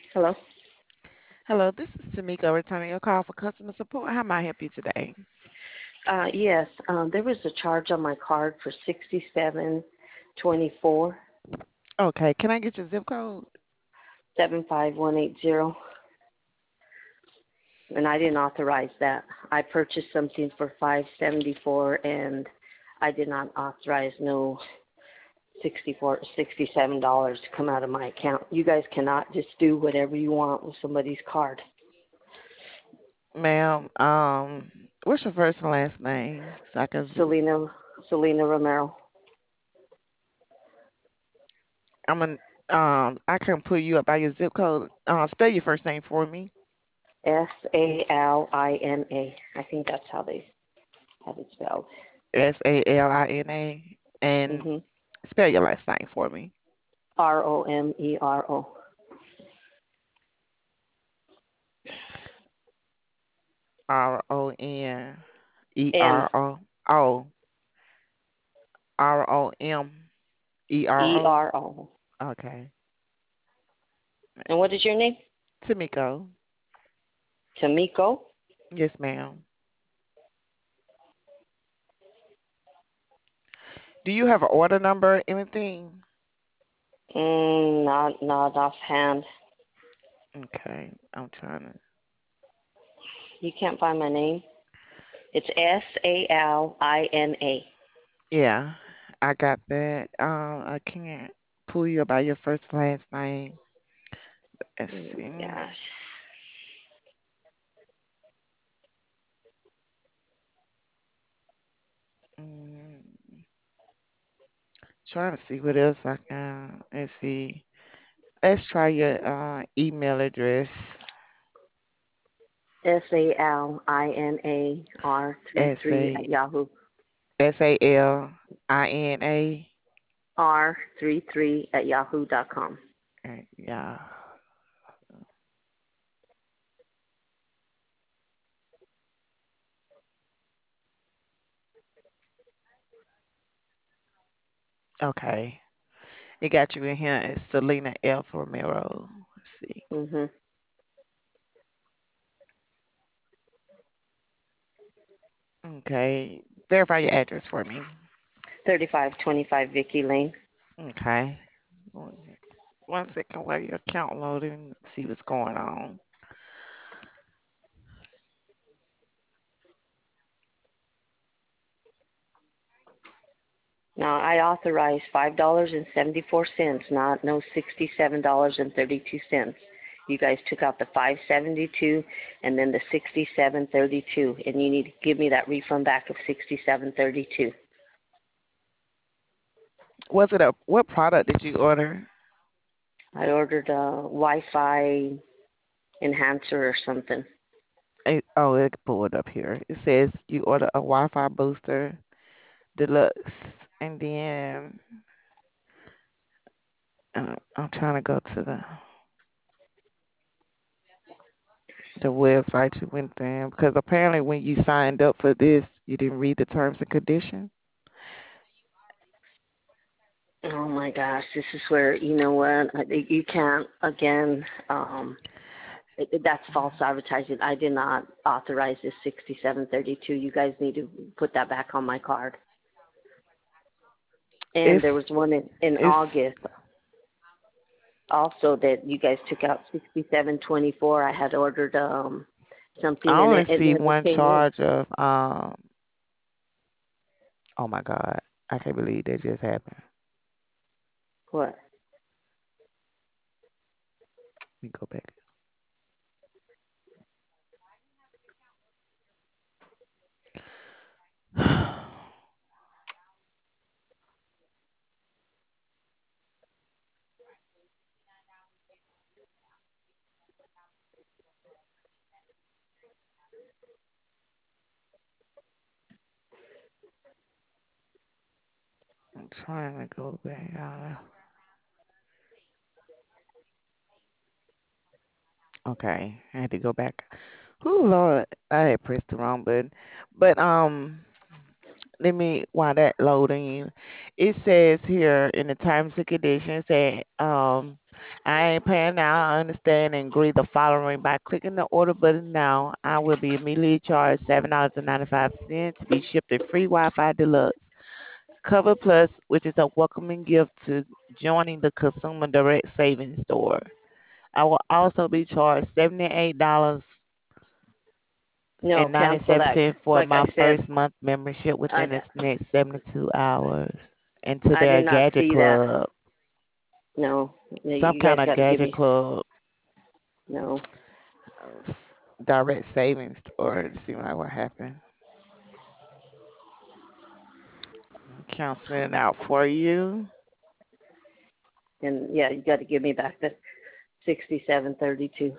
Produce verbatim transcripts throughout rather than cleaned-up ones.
Hello. Hello, this is Tamika returning your call for customer support. How may I help you today? Uh, yes, um, there was a charge on my card for sixty-seven twenty-four Okay, can I get your zip code? seven five one eight zero, and I didn't authorize that. I purchased something for five seventy-four, and I did not authorize no sixty-four sixty-seven dollars to come out of my account. You guys cannot just do whatever you want with somebody's card. Ma'am, um, what's your first and last name? So I can v- Selena Selena Romero. I'm an um I can pull you up by your zip code. Uh, spell your first name for me. S A L I N A. I think that's how they have it spelled. S A L I N A and Mhm. spell your last name for me. R O M E R O. R O N E M R O O R O M E R E O. R O. Okay. And what is your name? Tamiko. Tamiko? Yes, ma'am. Do you have an order number? Anything? Mm, not not offhand. Okay, I'm trying to. You can't find my name. It's S A L I N A. Yeah, I got that. Um, I can't pull you by your first and last name. Let's Oh my see. gosh. Mm, trying to see what else I can. Let's see. Let's try your uh, email address. S A L I N A R three S three A at Yahoo. S A L I N A. R three three at yahoo dot com. Uh, Yeah. Okay. It got you in here. It's Selena F. Romero. Let's see. Mhm. Okay. Verify your address for me. Thirty-five twenty-five Vicky Lane. Okay. One one second while your account loading. See what's going on. Now I authorized five dollars and seventy-four cents, not no sixty-seven dollars and thirty-two cents. You guys took out the five seventy-two and then the sixty-seven thirty-two, and you need to give me that refund back of sixty-seven thirty-two. Was it a what product did you order? I ordered a Wi-Fi enhancer or something. It, oh, it pulled up here. It says you ordered a Wi-Fi booster deluxe, and then uh, I'm trying to go to the the website you went in because apparently when you signed up for this, you didn't read the terms and conditions. Oh my gosh, this is where you know what I, you can't again. Um, it, it- that's false advertising. I did not authorize this sixty-seven thirty-two. You guys need to put that back on my card. And there It's was one in, in it's August also that you guys took out sixty-seven twenty-four. I had ordered um something I and only it, it see never one came in. charge of um. Oh my God, I can't believe that just happened. What? Let me go back. I'm trying to go back. Uh, Okay, I had to go back. Oh Lord, I had pressed the wrong button. But um, let me while that loading, it says here in the terms and conditions that um, I ain't paying now. I understand and agree the following by clicking the order button now. I will be immediately charged seven dollars and ninety five cents to be shipped a free Wi-Fi Deluxe Cover Plus, which is a welcoming gift to joining the Consumer Direct Savings Store. I will also be charged seventy eight dollars No, and ninety cancel seven that. cents for Like I my said, first month membership I, within the next seventy two hours into I did their not gadget see that. club. No, no, Some you guys kind of got to give gadget me. club. No, s- Direct savings store to see like what happened. Canceling it out for you. and yeah, you got to give me back the sixty-seven thirty-two.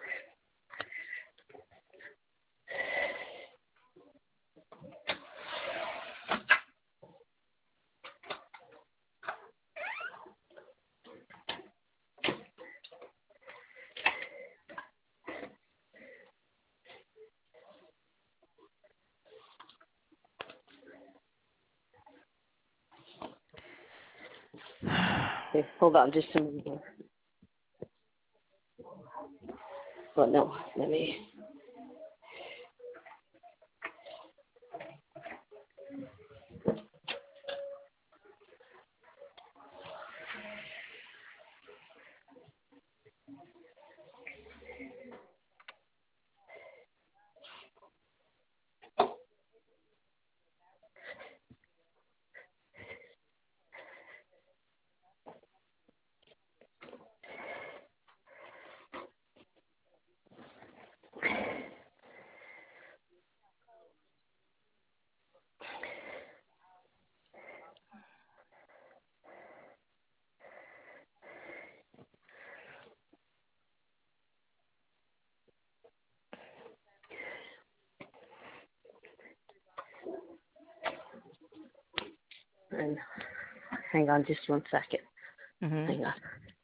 Okay, hold on, just a minute here. Oh no, let me. And hang on just one second. hmm Hang on.